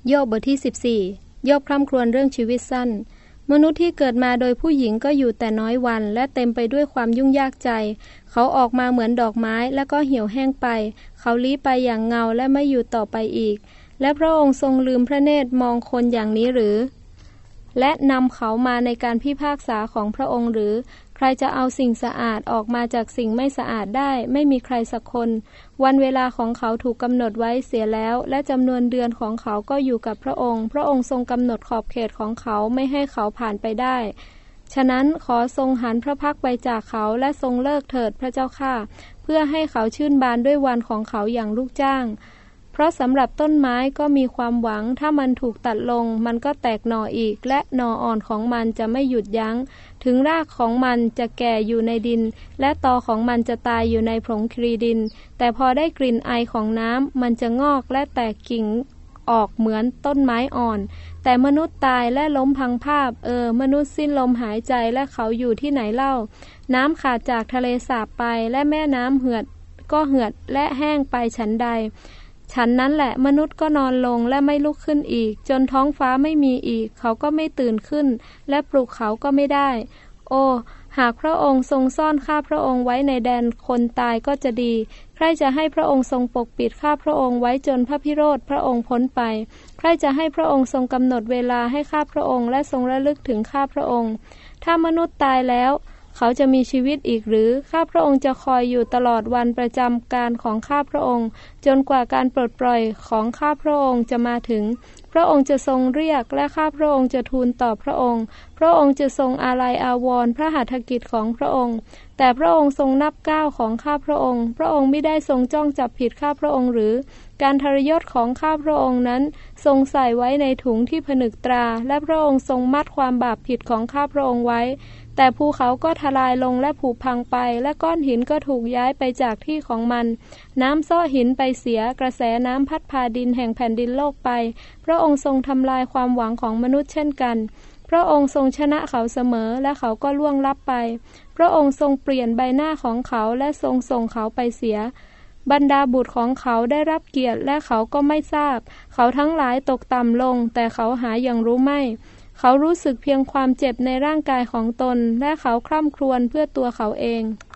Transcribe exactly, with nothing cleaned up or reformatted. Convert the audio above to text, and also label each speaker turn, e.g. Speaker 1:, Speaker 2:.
Speaker 1: โยบบทที่สิบสี่โยบคร่ำครวญเรื่องชีวิตสั้นมนุษย์ที่เกิดมาโดยผู้หญิงก็อยู่แต่น้อยวันและเต็มไปด้วยความยุ่งยากใจเขาออกมาเหมือนดอกไม้แล้วก็เหี่ยวแห้งไปเขาลี้ไปอย่างเงาและไม่อยู่ต่อไปอีกและพระองค์ทรงลืมพระเนตรมองคนอย่างนี้หรือและนำเขามาในการพิพากษาของพระองค์หรือใครจะเอาสิ่งสะอาดออกมาจากสิ่งไม่สะอาดได้ไม่มีใครสักคนวันเวลาของเขาถูกกำหนดไว้เสียแล้วและจำนวนเดือนของเขาก็อยู่กับพระองค์พระองค์ทรงกำหนดขอบเขตของเขาไม่ให้เขาผ่านไปได้ฉะนั้นขอทรงหันพระพักไปจากเขาและทรงเลิกเถิดพระเจ้าข้าเพื่อให้เขาชื่นบานด้วยวันของเขาอย่างลูกจ้างเพราะสำหรับต้นไม้ก็มีความหวังถ้ามันถูกตัดลงมันก็แตกหน่ออีกและหน่ออ่อนของมันจะไม่หยุดยั้งถึงรากของมันจะแก่อยู่ในดินและตอของมันจะตายอยู่ในผงครีดินแต่พอได้กลิ่นไอของน้ำมันจะงอกและแตกกิ่งออกเหมือนต้นไม้อ่อนแต่มนุษย์ตายและล้มพังภาพเออมนุษย์สิ้นลมหายใจและเขาอยู่ที่ไหนเล่าน้ำขาดจากทะเลสาบไปและแม่น้ำเหือดก็เหือดและแห้งไปฉันใดฉันนั้นแหละมนุษย์ก็นอนลงและไม่ลุกขึ้นอีกจนท้องฟ้าไม่มีอีกเขาก็ไม่ตื่นขึ้นและปลุกเขาก็ไม่ได้โอ้หากพระองค์ทรงซ่อนข้าพระองค์ไว้ในแดนคนตายก็จะดีใครจะให้พระองค์ทรงปกปิดข้าพระองค์ไว้จนพระพิโรธพระองค์พ้นไปใครจะให้พระองค์ทรงกำหนดเวลาให้ข้าพระองค์และทรงระลึกถึงข้าพระองค์ถ้ามนุษย์ตายแล้วเขาจะมีชีวิตอีกหรือข้าพระองค์จะคอยอยู่ตลอดวันประจำการของข้าพระองค์จนกว่าการปลดปล่อยของข้าพระองค์จะมาถึงพระองค์จะทรงเรียกและข้าพระองค์จะทูลตอบพระองค์พระองค์จะทรงอาลัยอาวรณ์พระหัตถกิจของพระองค์แต่พระองค์ทรงนับก้าวของข้าพระองค์พระองค์ไม่ได้ทรงจ้องจับผิดข้าพระองค์หรือการทรยศของข้าพระองค์นั้นทรงใส่ไว้ในถุงที่ผนึกตราและพระองค์ทรงมัดความบาปผิดของข้าพระองค์ไว้แต่ภูเขาก็ทลายลงและผุพังไปและก้อนหินก็ถูกย้ายไปจากที่ของมันน้ำซ้อหินไปเสียกระแสน้ำพัดพาดินแห่งแผ่นดินโลกไปพระองค์ทรงทำลายความหวังของมนุษย์เช่นกันพระองค์ทรงชนะเขาเสมอและเขาก็ล่วงลับไปพระองค์ทรงเปลี่ยนใบหน้าของเขาและทรงส่งเขาไปเสียบรรดาบุตรของเขาได้รับเกียรติและเขาก็ไม่ทราบเขาทั้งหลายตกต่ำลงแต่เขาหาอย่างรู้ไม่เขารู้สึกเพียงความเจ็บในร่างกายของตนและเขาคร่ำครวญเพื่อตัวเขาเอง